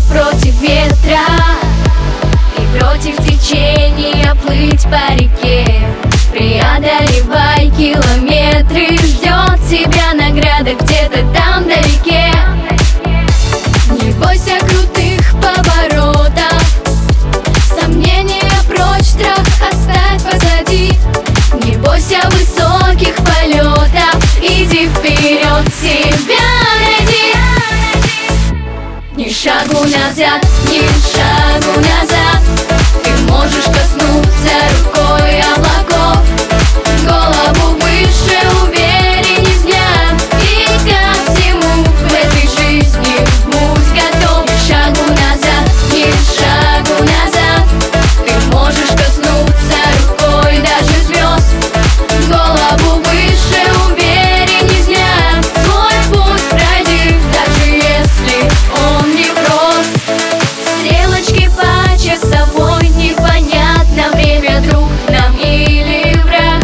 против ветра и против течения плыть по реке. Преодолевай километры, ждет тебя награда где-то там вдалеке. Не бойся крутых поворотов, сомнения прочь, страх оставь позади. Не бойся высоких полетов, иди вперед, себя найди. Ни шагу назад, ни шагу назад. Ты можешь коснуться рукой облаков, голову выше, уверенней взгляд. И ко всему в этой жизни будь готов. Ни шагу назад, ни шагу назад. Ты можешь коснуться рукой даже звезд, голову выше, уверенней взгляд. Свой путь пройди, даже если он не прост. Стрелочки по часовой, непонятно, время друг нам или враг.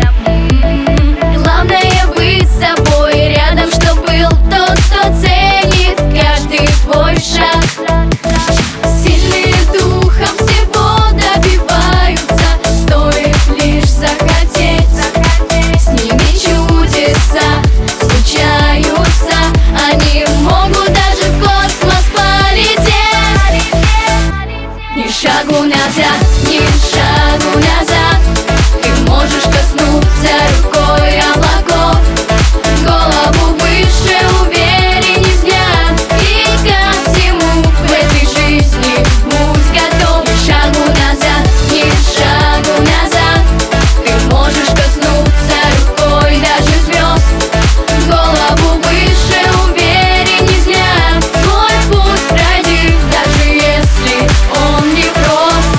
Главное быть собой, рядом, что был тот, кто ценит каждый твой шаг. Сильные духом всего добиваются, стоит лишь захотеть. С ними чудеса случаются, они могут даже в космос полететь. Ни шагу назад, ни шагу назад. Ты можешь коснуться рукой облаков, голову выше, уверенней взгляд. И ко всему в этой жизни будь готов. Ни шагу назад, ни шагу назад. Ты можешь коснуться рукой даже звезд, голову выше, уверенней взгляд. Свой путь пройди, даже если он не прост.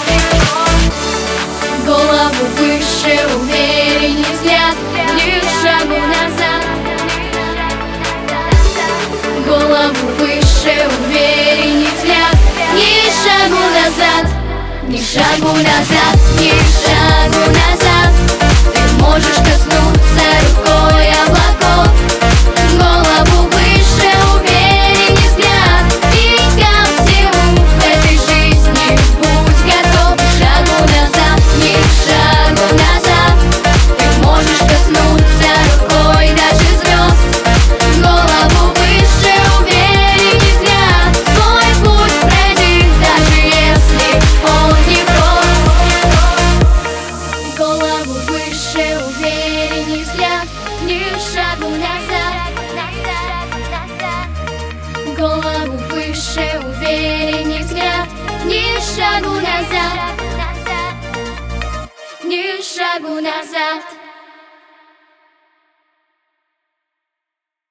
Голову выше, уверенней взгляд. Ни шагу назад. Голову выше, уверенней взгляд. Ни шагу назад, ни шагу назад, ни шагу назад. Ты можешь коснуться рукой облаков, голову выше, уверенней взгляд. И ко всему в этой жизни будь готов. Ни шагу назад, ни шагу назад. Ты можешь коснуться рукой даже звезд, голову выше, уверенней взгляд. Свой путь пройди, даже если он не прост. Голову выше, уверенней взгляд. Ни шагу назад. Голову выше, уверенней взгляд. Ни шагу назад. Ни шагу назад.